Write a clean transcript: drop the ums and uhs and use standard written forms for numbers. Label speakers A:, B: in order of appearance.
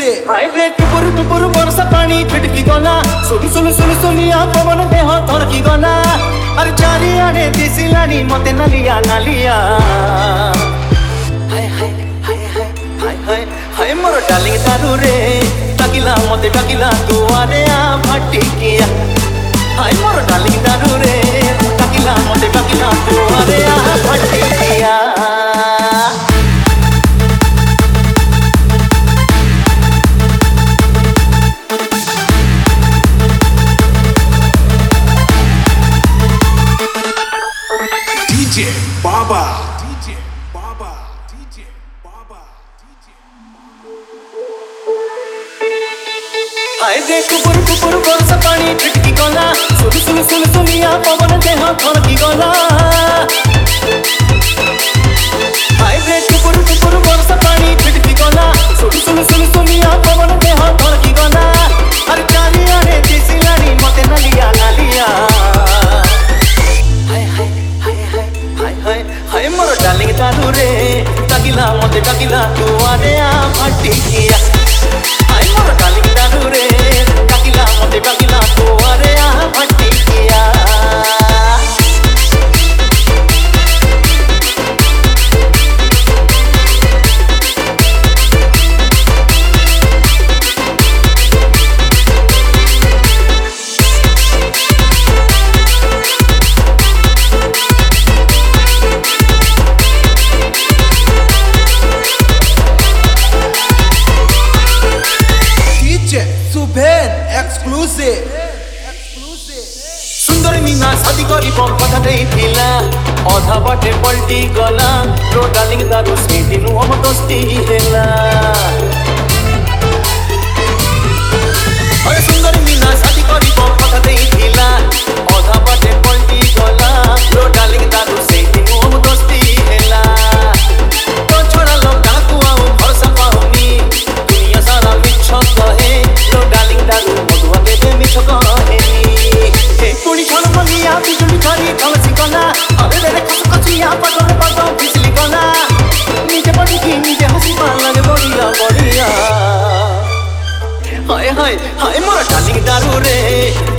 A: हाय रे टुपुर वर्षा पानी छिटकी गला सुनिया पवन देह थरकी गला अरे चारिआडे दिसिलानी मते नालिया नालिया हाय हाय हाय हाय हाय हाय मोर डार्लिंग दारू रे टाकिला मते टाकिला दुआरे आ फटिकिया हाय मोर डार्लिंग दारू रे टाकिला मते टाकिला दुआरे आ फटिकिया
B: Baba.
A: हाय रे टुपुर वर्षा पानी छिटकी गला सुनिया पवन देह थरकी गला हाय रे टुपुर वर्षा पानी छिटकी गला सुनिया पवन देह थरकी गला अरे चारिआडे दिसिलानी मते नालिया नालिया हाय हाय हाय हाय हाय हाय मोर डार्लिंग दारू रे टाकिला मते टाकिला दुआरे आ फटिकिया हाय मोर डार्लिंग दारू रे टाकिला मते टाकिला दुआरे आ फटिकिया सुंदर मीना शादी करी कथा थिला अधा बाटे पल्टी गला रो डार्लिंग दारू से दिनु हम दोस्ती हेला अरे सुंदर मीना शादी करी कथा थिला अधा बाटे पल्टी गला रो डार्लिंग दारू से दिनु हम दोस्ती हेला तो छोड़ा लो काकू आउ भरोसा पाउनी दुनिया सारा मिछ कहे रो डार्लिंग दारू मधुआ देवे मिछ कहे पुणी छल मलिया बिजुली धरी कलसी गला अरे रे खसिया पटल बिजली गला निजे पटिकी निजे हसी लगे बढ़िया बढ़िया हाय हाय हाय मोर डार्लिंग दारू रे